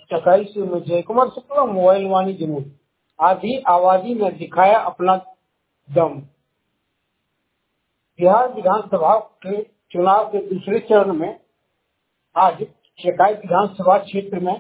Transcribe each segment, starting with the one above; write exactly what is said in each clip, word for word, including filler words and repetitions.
चकाई से मैं जय कुमार शुक्ला, मोबाइल वाणी जमुई। आधी आबादी ने दिखाया अपना दम। बिहार विधानसभा के चुनाव के दूसरे चरण में आज चकाई विधानसभा क्षेत्र में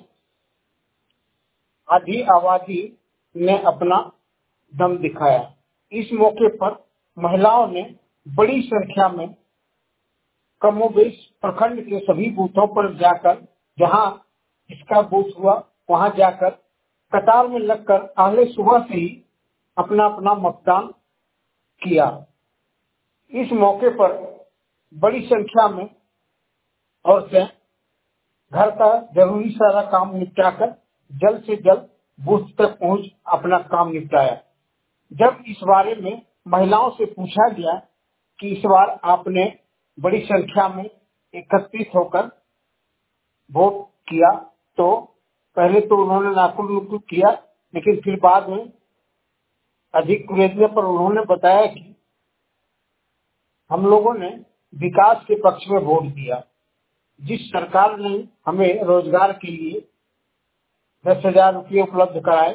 आधी आबादी ने अपना दम दिखाया। इस मौके पर महिलाओं ने बड़ी संख्या में कमोबेश प्रखंड के सभी बूथों पर जाकर, जहां इसका बूथ हुआ वहां जाकर कतार में लगकर पहले सुबह से ही अपना अपना मतदान किया। इस मौके पर बड़ी संख्या में औरतें घर का जरूरी सारा काम निपटाकर जल्द से जल्द बूथ तक पहुंच अपना काम निपटाया। जब इस बारे में महिलाओं से पूछा गया कि इस बार आपने बड़ी संख्या में एकत्रित होकर वोट किया, तो पहले तो उन्होंने नाखुन नुकुर किया, लेकिन फिर बाद में अधिक कुरेदने पर उन्होंने बताया कि हम लोगों ने विकास के पक्ष में वोट दिया। जिस सरकार ने हमें रोजगार के लिए दस हजार रुपये उपलब्ध कराए,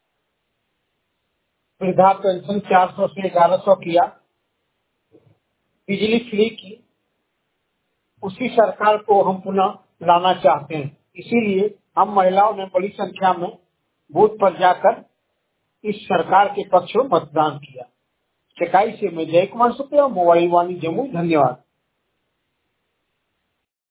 वृद्धा पेंशन चार सौ से ग्यारह सौ किया, बिजली फ्री की, उसी सरकार को हम पुनः लाना चाहते हैं। इसीलिए हम महिलाओं ने बड़ी संख्या में बूथ पर जाकर इस सरकार के पक्ष में मतदान किया। चकाई से मैं जय कुमार शुक्ला, मोबाइल वाणी जमुई। धन्यवाद।